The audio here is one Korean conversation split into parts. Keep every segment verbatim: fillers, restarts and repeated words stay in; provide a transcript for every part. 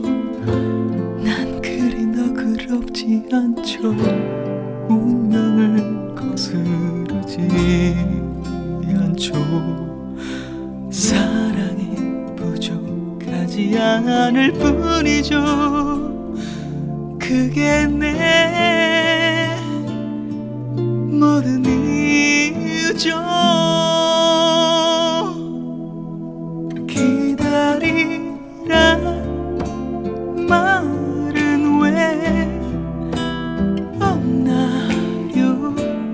난 그리 너그럽지 않죠. 운명을 거스르지 않죠. 사랑이 부족하지 않을 뿐이죠. 그게 내 모든 이유죠. 기다리라 말은 왜 없나요?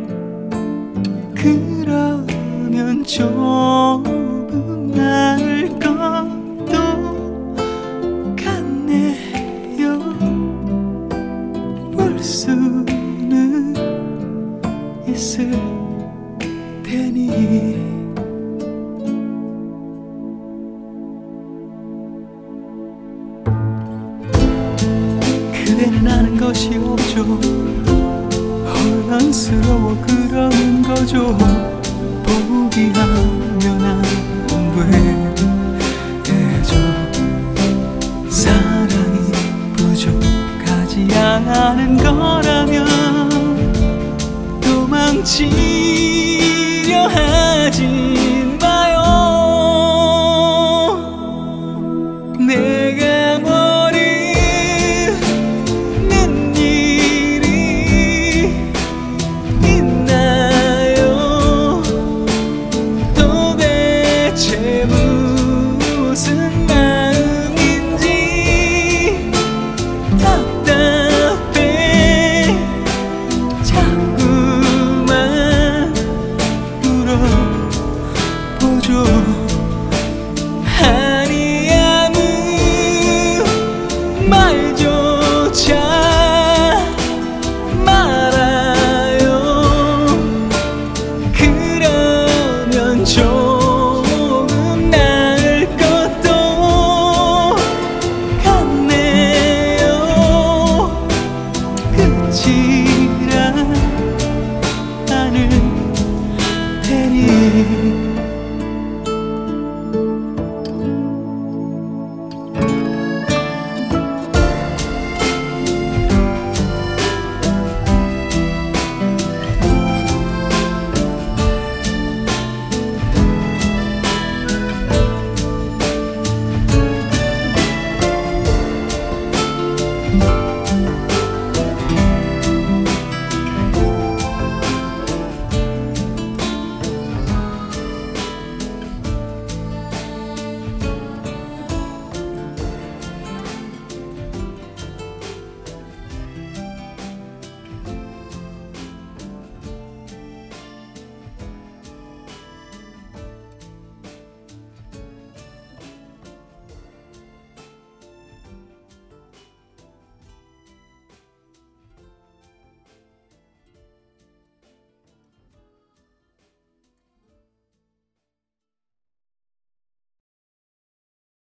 그러면 조금 나을 것도 같네요. 볼 수는 있을 테니. 그대는 아는 것이 없죠. 혼란스러워 그러는 거죠. 포기하면 안 되죠. 사랑이 부족하지 않은 거라면 도망치려 하지 마요. 내가 무슨 마음인지 답답해. 자꾸만 물어보죠. 아니 아무 말